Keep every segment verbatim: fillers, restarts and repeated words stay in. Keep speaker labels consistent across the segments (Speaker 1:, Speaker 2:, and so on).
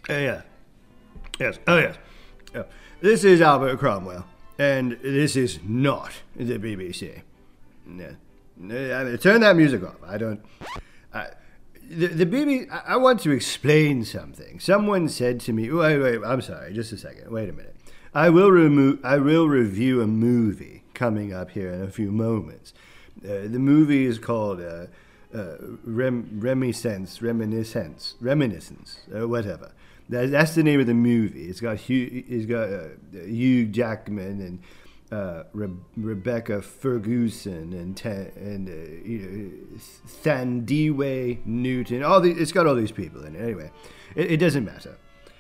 Speaker 1: Uh, yeah. Yes. Oh, yes. Uh, this is Albert Cromwell, and this is not the B B C. Yeah. I mean, turn that music off. I don't. I, the, the B B C. I, I want to explain something. Someone said to me. Wait, wait. I'm sorry. Just a second. Wait a minute. I will remove. I will review a movie coming up here in a few moments. Uh, the movie is called uh, uh, Rem, Reminiscence, Reminiscence, Reminiscence, uh, whatever. That, that's the name of the movie. It's got Hugh, it's got uh, Hugh Jackman and uh, Re- Rebecca Ferguson and ta- and uh, you know, Thandiwe Newton. All the, it's got all these people in it. Anyway, it, it doesn't matter.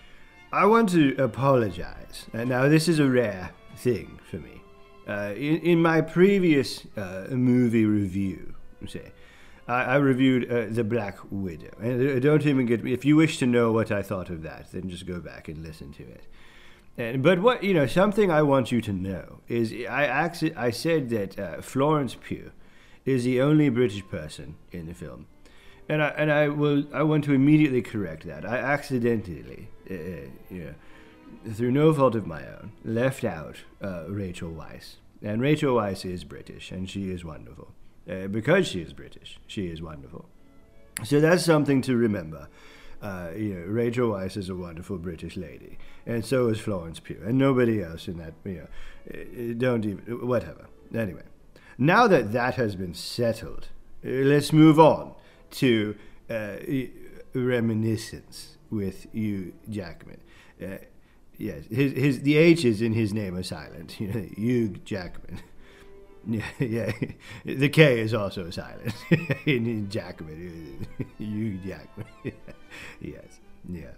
Speaker 1: I want to apologize. Uh, now, this is a rare thing for me. Uh, in, in my previous uh, movie review, say, I, I reviewed uh, The Black Widow. And don't even get me. If you wish to know what I thought of that, then just go back and listen to it. And, but what you know, something I want you to know is I actually, I said that uh, Florence Pugh is the only British person in the film. And I and I will I want to immediately correct that. I accidentally, uh, you know, through no fault of my own, left out uh, Rachel Weisz. And Rachel Weisz is British, and she is wonderful. Uh, because she is British, she is wonderful. So that's something to remember. Uh, you know, Rachel Weisz is a wonderful British lady, and so is Florence Pugh, and nobody else in that. You know, don't even whatever. Anyway, now that that has been settled, let's move on to uh, Reminiscence with Hugh Jackman. Uh, yes, his his the H's in his name are silent. You know, Hugh Jackman. Yeah, yeah. The K is also silent in Jackman. Hugh Jackman. Yes, yeah.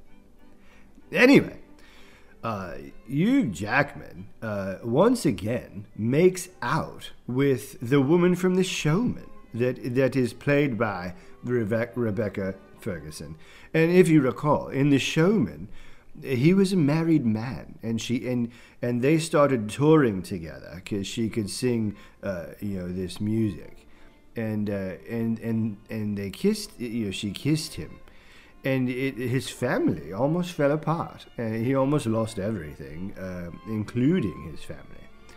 Speaker 1: Anyway, uh, Hugh Jackman uh, once again makes out with the woman from The Showman that that is played by Rebe- Rebecca Ferguson. And if you recall, in The Showman, he was a married man, and she and and they started touring together because she could sing, uh, you know, this music, and uh, and and and they kissed. You know, she kissed him, and it, his family almost fell apart, and he almost lost everything, uh, including his family.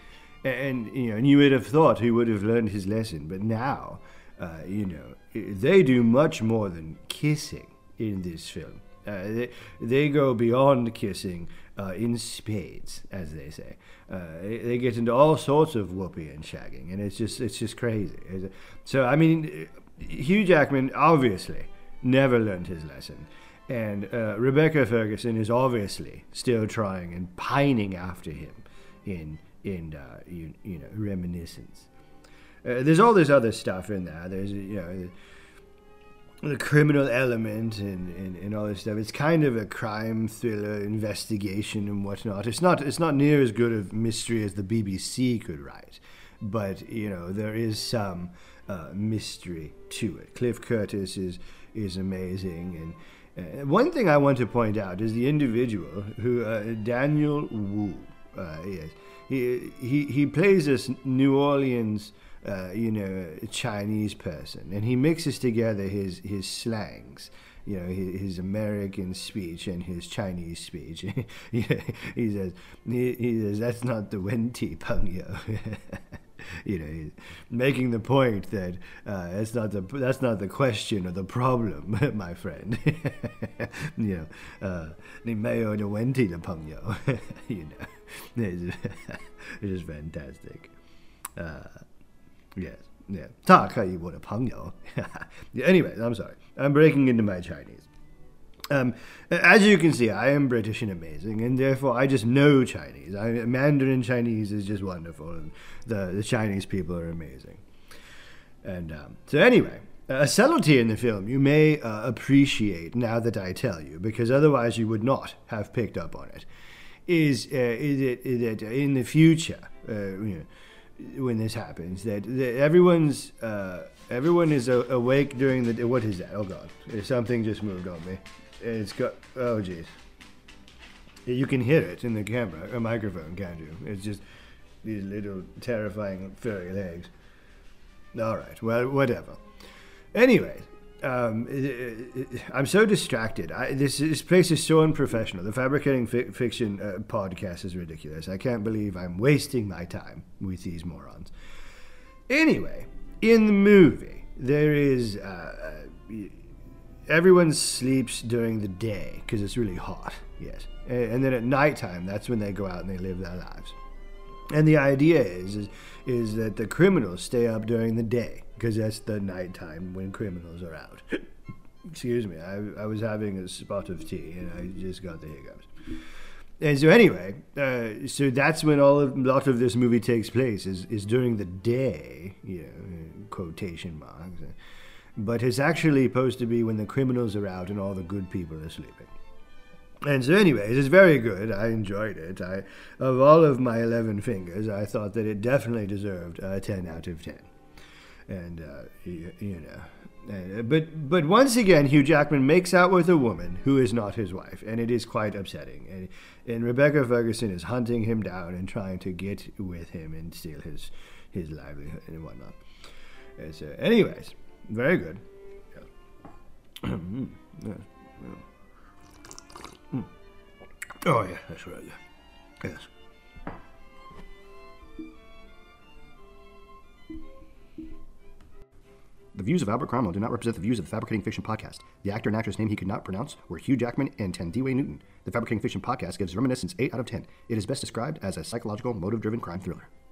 Speaker 1: And you know, and you would have thought he would have learned his lesson, but now, uh, you know, they do much more than kissing in this film. Uh, they, they go beyond kissing uh, in spades, as they say. Uh, they, they get into all sorts of whoopee and shagging, and it's just it's just crazy. So I mean, Hugh Jackman obviously never learned his lesson, and uh, Rebecca Ferguson is obviously still trying and pining after him in in uh, you, you know Reminiscence. Uh, there's all this other stuff in there. There's you know. The criminal element and, and, and all this stuff. It's kind of a crime thriller investigation and whatnot. It's not it's not near as good a mystery as the B B C could write, but you know there is some uh, mystery to it. Cliff Curtis is is amazing, and uh, one thing I want to point out is the individual who uh, Daniel Wu. Uh, yes, he he he plays this New Orleans. Uh, you know, a Chinese person, and he mixes together his, his slangs, you know, his, his American speech and his Chinese speech. he, he says, he, he says, that's not the Wenti Pengyo. You know, he's making the point that uh, that's not the that's not the question or the problem, my friend. You know, uh, 你没有的问题的朋友. You know, it's, it's just fantastic. Uh, Yes, yeah. 他可以我的朋友. Anyway, I'm sorry. I'm breaking into my Chinese. Um, as you can see, I am British and amazing, and therefore I just know Chinese. I, Mandarin Chinese is just wonderful, and the, the Chinese people are amazing. And um, so anyway, a subtlety in the film you may uh, appreciate now that I tell you, because otherwise you would not have picked up on it, is, uh, is, it, is it in the future, uh, you know, when this happens, that, that everyone's uh, everyone is a- awake during the. What is that? Oh God! Something just moved on me. It's got. Oh jeez. You can hear it in the camera, a microphone, can't you? It's just these little terrifying furry legs. All right. Well, whatever. Anyway, Um, it, it, it, I'm so distracted. I, this this place is so unprofessional. The Fabricating Fi- Fiction uh, podcast is ridiculous. I can't believe I'm wasting my time with these morons. Anyway, in the movie, there is uh, uh, everyone sleeps during the day because it's really hot. Yes, and, and then at nighttime, that's when they go out and they live their lives. And the idea is is, is that the criminals stay up during the day. Because that's the nighttime when criminals are out. Excuse me, I, I was having a spot of tea and I just got the hiccups. And so anyway, uh, so that's when all of, a lot of this movie takes place, is, is during the day, you know, quotation marks. But it's actually supposed to be when the criminals are out and all the good people are sleeping. And so anyways, it's very good. I enjoyed it. I, of all of my eleven fingers, I thought that it definitely deserved a ten out of ten. And, uh, you, you know, uh, but but once again, Hugh Jackman makes out with a woman who is not his wife, and it is quite upsetting. And, and Rebecca Ferguson is hunting him down and trying to get with him and steal his his livelihood and whatnot. And so, anyways, very good. Yeah. mm, yeah, yeah. Mm. Oh, yeah, that's right. Yeah. Yes. The views of Albert Cromwell do not represent the views of the Fabricating Fiction podcast. The actor and actress name he could not pronounce were Hugh Jackman and Thandiwe Newton. The Fabricating Fiction podcast gives Reminiscence eight out of ten. It is best described as a psychological, motive-driven crime thriller.